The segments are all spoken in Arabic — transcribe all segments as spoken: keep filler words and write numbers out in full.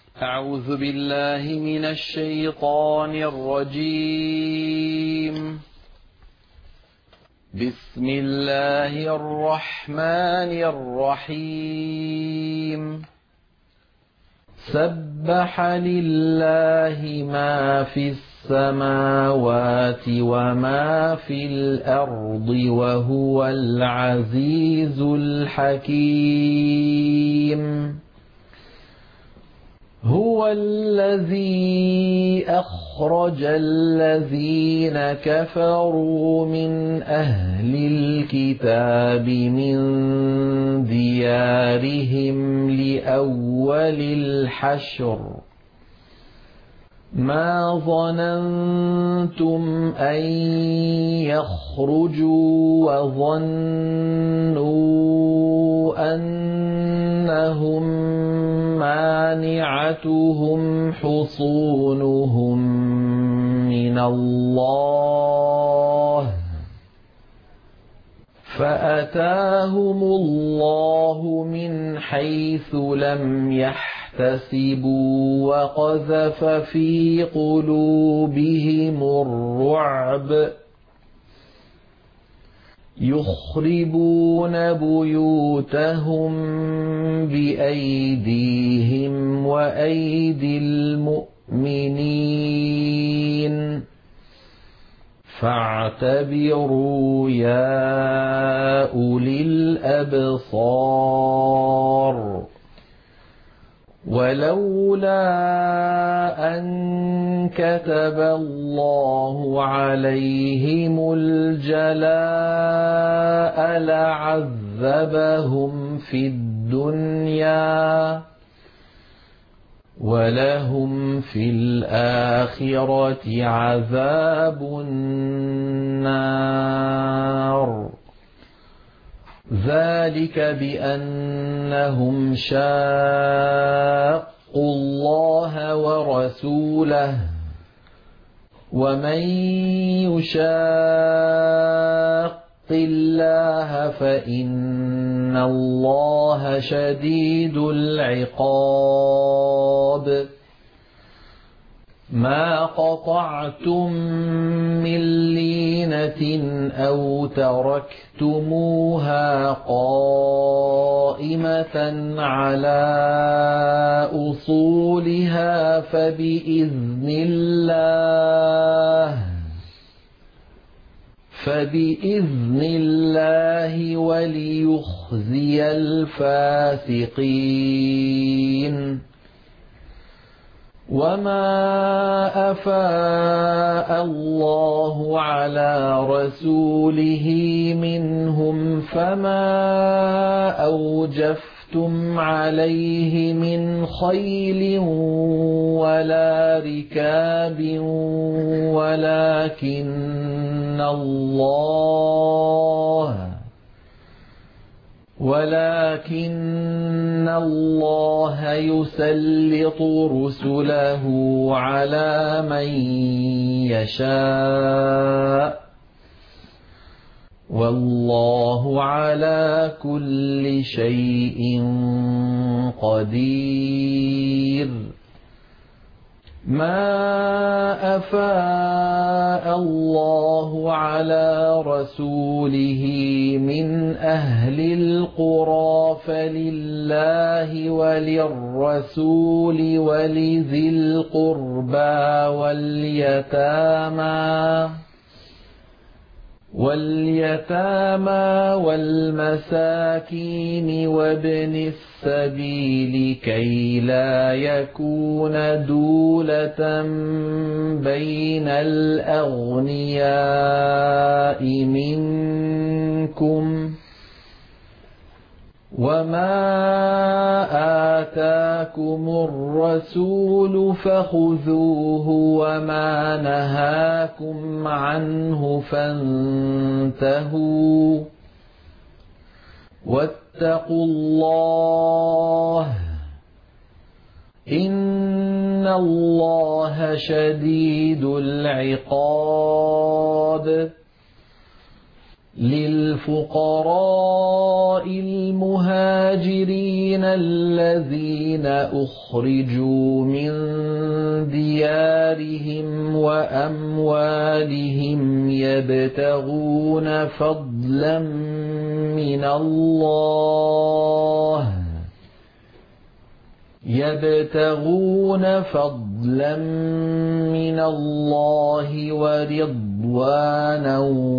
أعوذ بالله من الشيطان الرجيم. بسم الله الرحمن الرحيم. سبح لله ما في السماوات وما في الأرض وهو العزيز الحكيم. هو الذي أخرج الذين كفروا من أهل الكتاب من ديارهم لأول الحشر ما ظننتم أن يخرجوا وظنوا أنهم مانعتهم حصونهم من الله فأتاهم الله من حيث لم يحتسبوا وقذف في قلوبهم الرعب يخربون بيوتهم بأيديهم وأيدي المؤمنين فاعتبروا يا أولي الأبصار. ولولا أن كتب الله عليهم الجلاء لعذبهم في الدنيا ولهم في الآخرة عذاب النار. ذلك بأنهم شاقوا الله ورسوله ومن يشاق الله فإن الله شديد العقاب. ما قطعتم من لينة أو تركتموها قائمة على أصولها فبإذن الله فبإذن الله وليخزي الفاسقين. وما أفاء الله على رسوله منهم فما أوجفتم عليه من خيل ولا ركاب ولكن الله ولكن الله يسلط رسله على من يشاء والله على كل شيء قدير. ما أفاء الله على رسوله من أهل القرى فلله وللرسول ولذي القربى واليتامى واليتامى والمساكين وابن السبيل كي لا يكون دولة بين الأغنياء منكم. وما آتاكم الرسول فخذوه وما نهاكم عنه فانتهوا واتقوا الله إن الله شديد العقاب. للفقراء المهاجرين الذين أخرجوا من ديارهم وأموالهم يبتغون فضلا من الله يبتغون فضلا من الله ورضوانا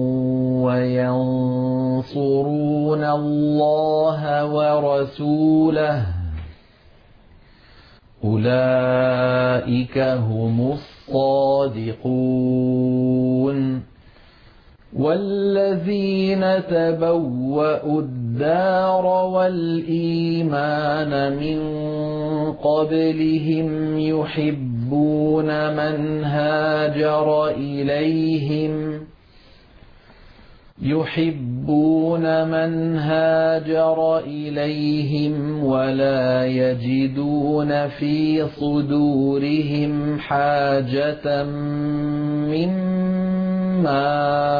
وينصرون الله ورسوله أولئك هم الصادقون والذين تبوأوا الدار والإيمان من قبلهم يحبون من هاجر إليهم يحبون من هاجر إليهم ولا يجدون في صدورهم حاجة مما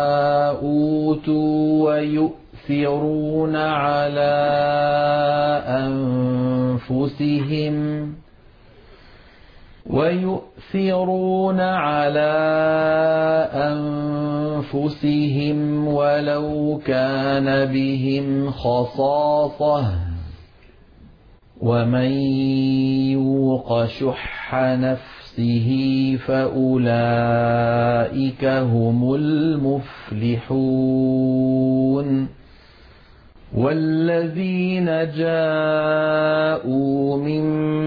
أوتوا ويؤثرون على أنفسهم ويؤثرون على أنفسهم ولو كان بهم خصاصة ومن يوق شح نفسه فأولئك هم المفلحون والذين جاءوا من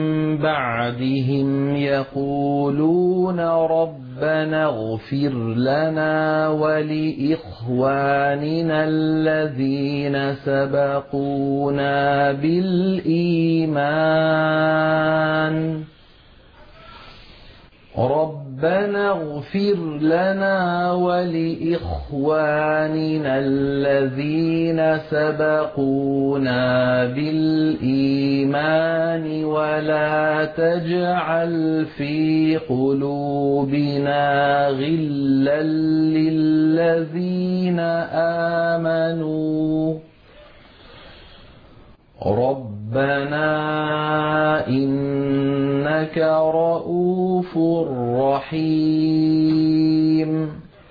بعدهم يقولون ربنا اغفر لنا ولإخواننا الذين سبقونا بالإيمان ربنا اغفر لنا ولإخواننا الذين سبقونا بالإيمان ولا تجعل في قلوبنا غلا للذين آمنوا ربنا إنك رؤوف رحيم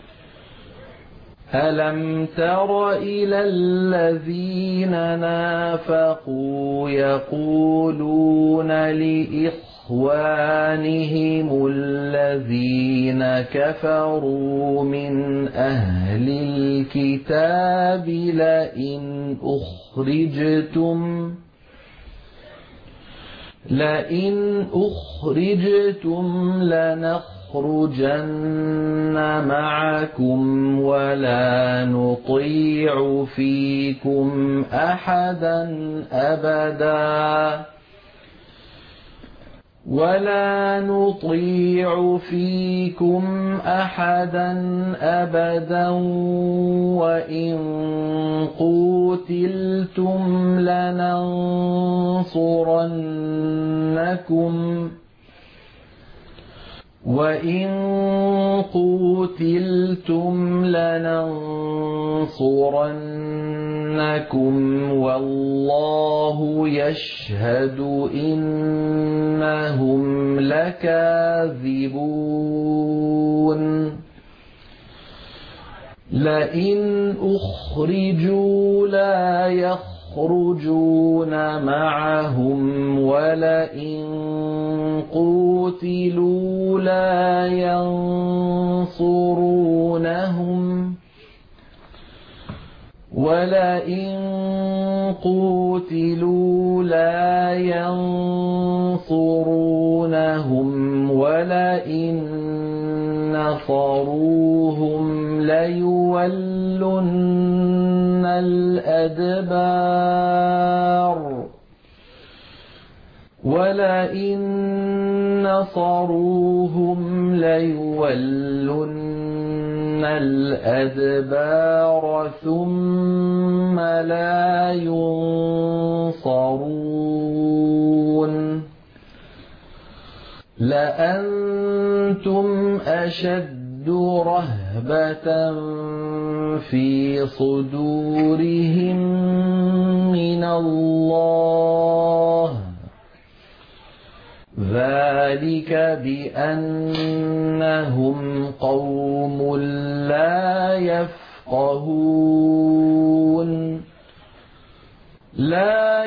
ألم تر إلى الذين نافقوا يقولون لإخوانهم الذين كفروا من أهل الكتاب لئن أخرجتم لئن أخرجتم لنخرجن معكم ولا نطيع فيكم أحدا أبدا ولا نطيع فيكم أحدا أبدا وإن قوتلتم لننصرنكم وإن قوتلتم لننصرنكم والله يشهد إنهم لكاذبون لئن أخرجوا لا يخرجون معهم ولئن قوتلوا لا ينصرونهم ولئن قوتلوا لا ينصرونهم ولئن نصروهم ليولن الأدبار ولئن نصروهم ليولن الأدبار ثم لا ينصرون لأنتم أشد رهبة في صدورهم من الله ذلك بأنهم قوم لا يفقهون لا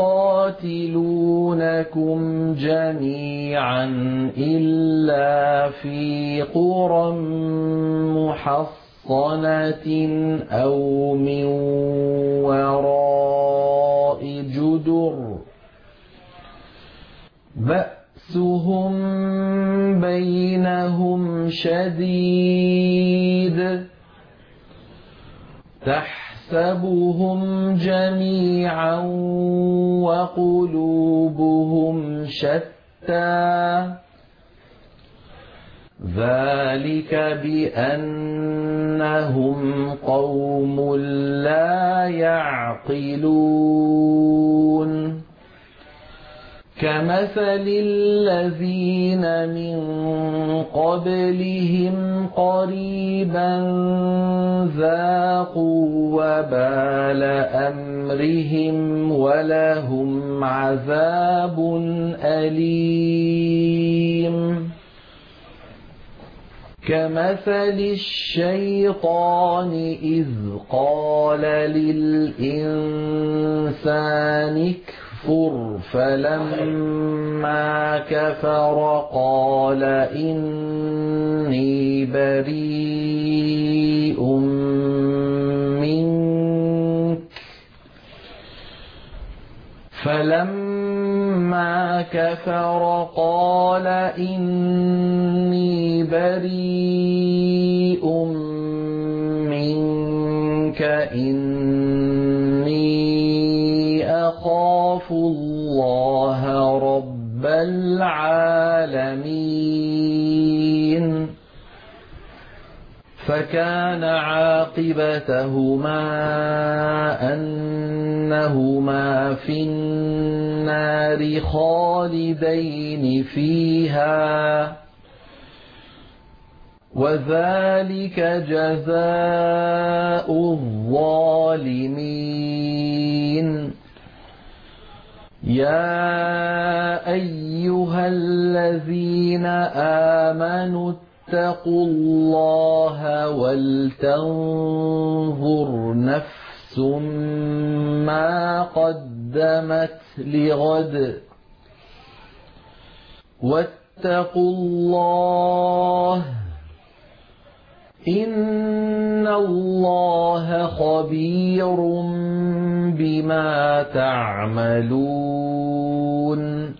يقاتلونكم جميعا إلا في قرى محصنة أو من وراء جدر بأسهم بينهم شديد تحسبهم جميعا وقلوبهم شتى ذلك بأنهم قوم لا يعقلون كمثل الذين من قبلهم قريبا ذاقوا وبال أمرهم ولهم عذاب أليم كمثل الشيطان إذ قال للإنسان اكفر فلما كفر قال إني بريء منك فلما كفر قال إني بريء منك إني أخاف الله رب العالمين فكان عاقبتهما أنهما في النار خالدين فيها وذلك جزاء الظالمين يا أيها الذين آمنوا اتقوا الله ولتنظر نفس ما قدمت لغد واتقوا الله إن الله خبير بما تعملون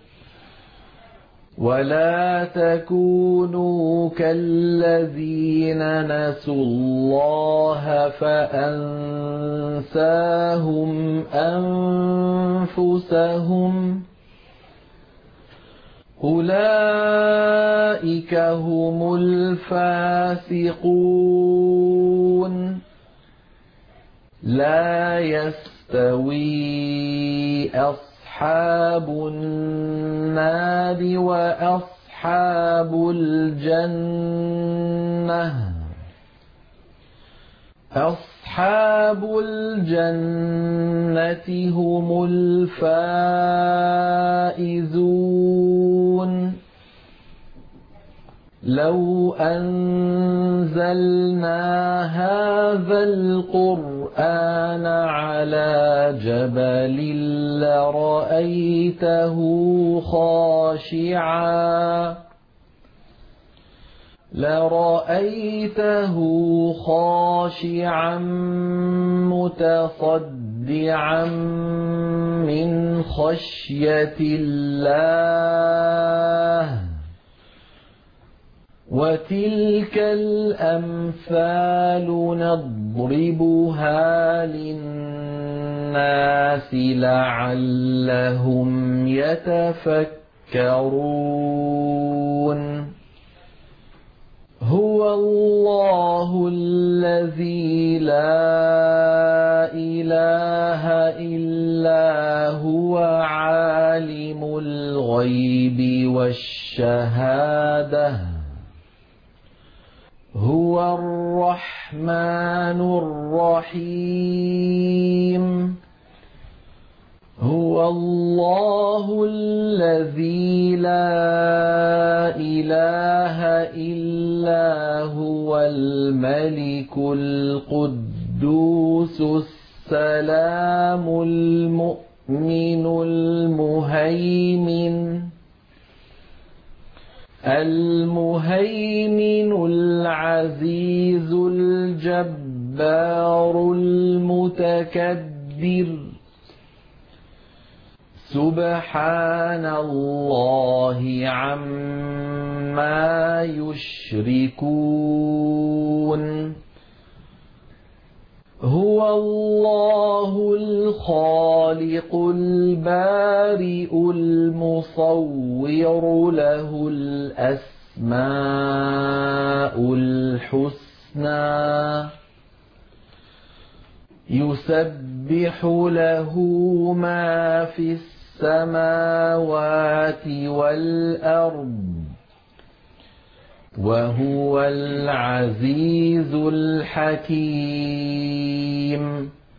ولا تكونوا كالذين نسوا الله فأنساهم أنفسهم أولئك هم الفاسقون لا يستوي أصحاب النار وأصحاب الجنة أصحاب الجنة هم الفائزون لو أنزلنا هذا القرآن على جبل لرأيته خاشعا لرأيته خاشعا متصدعا من خشية الله وتلك الأمثال نضربها للناس لعلهم يتفكرون هو الله الذي لا إله إلا هو عالم الغيب والشهادة هو الرحمن الرحيم هو الله الذي لا إله إلا هو الملك القدوس السلام المؤمن المهيمن المهيمن العزيز الجبار المتكبر سبحان الله عما يشركون هو الله الخالق البارئ المصور له الأسماء الحسنى يسبح له ما في السماوات والأرض وهو العزيز الحكيم